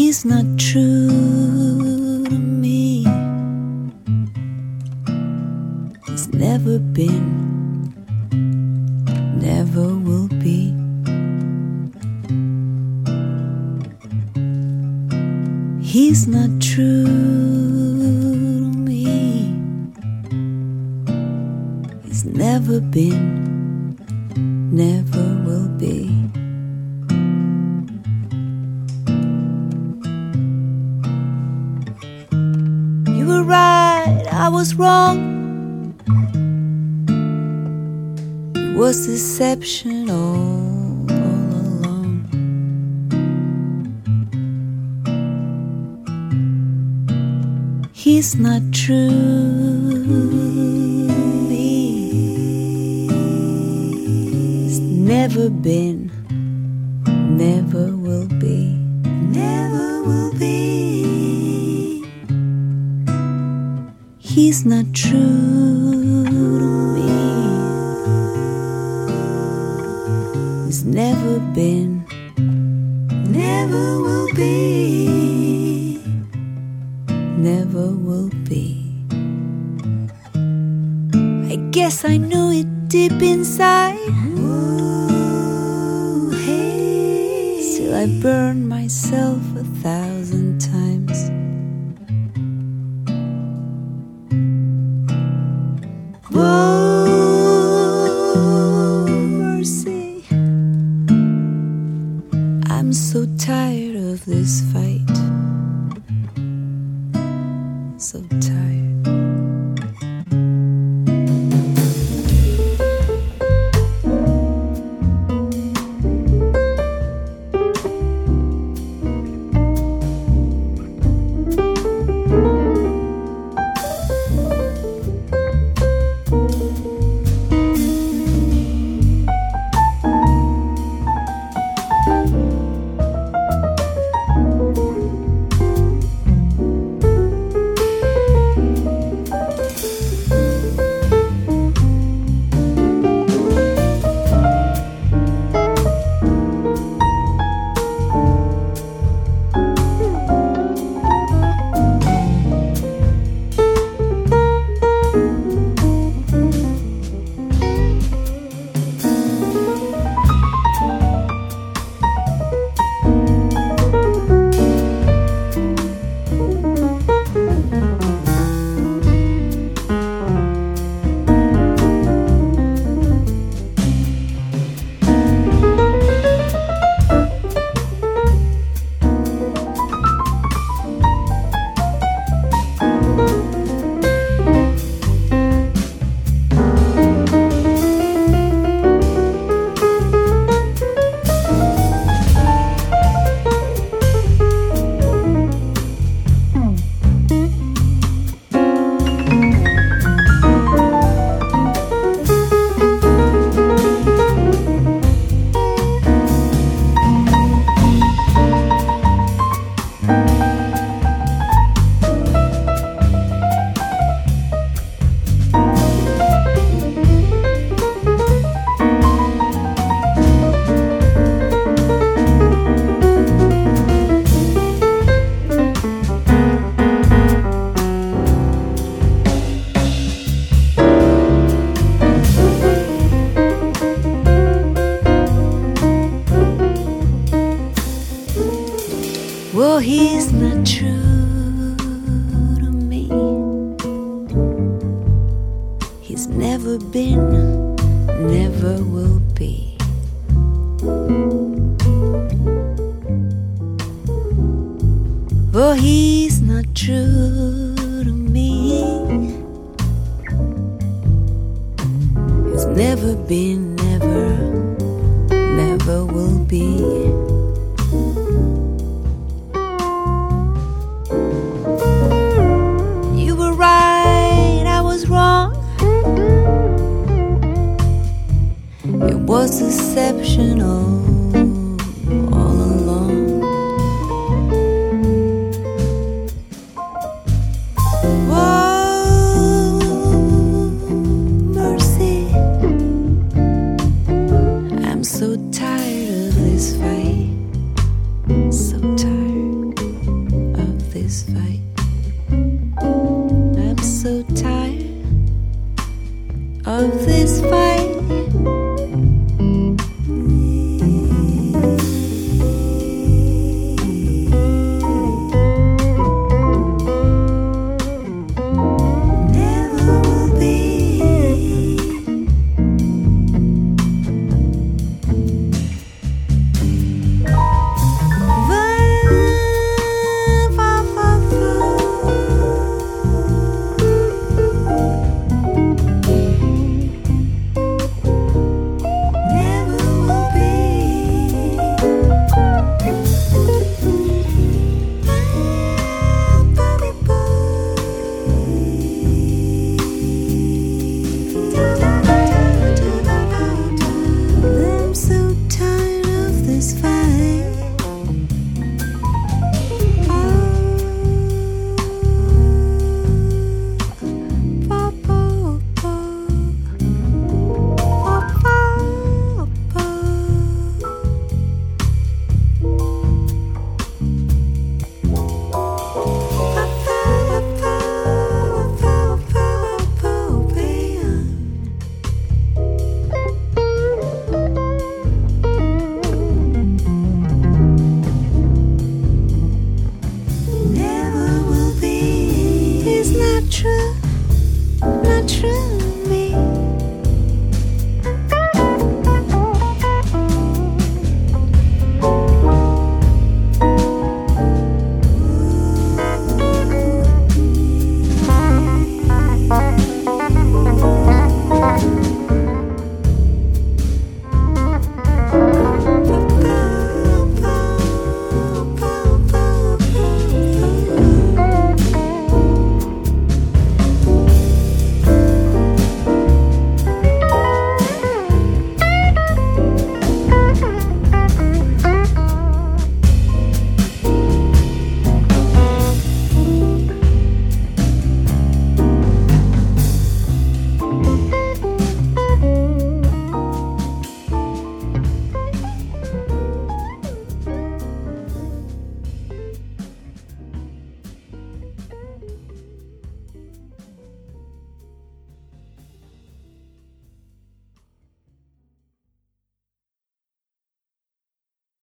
He's not true to me. He's never been, never will be. He's not true to me. He's never been, never will be. You were right, I was wrong. It was deception all along. He's not true to me. He's never been, never will be, never will be. He's not true to me. He's never been, never will be, never will be. I guess I knew it deep inside. Ooh, hey. Still I burned myself 1,000 times. Oh, mercy. I'm so tired of this fight. So tired. Well, he's not true to me. He's never been, never will be. Well, he's not true to me. He's never been, never, never will be. It was deception all along. Oh, mercy. I'm so tired of this fight. So tired. of this fight.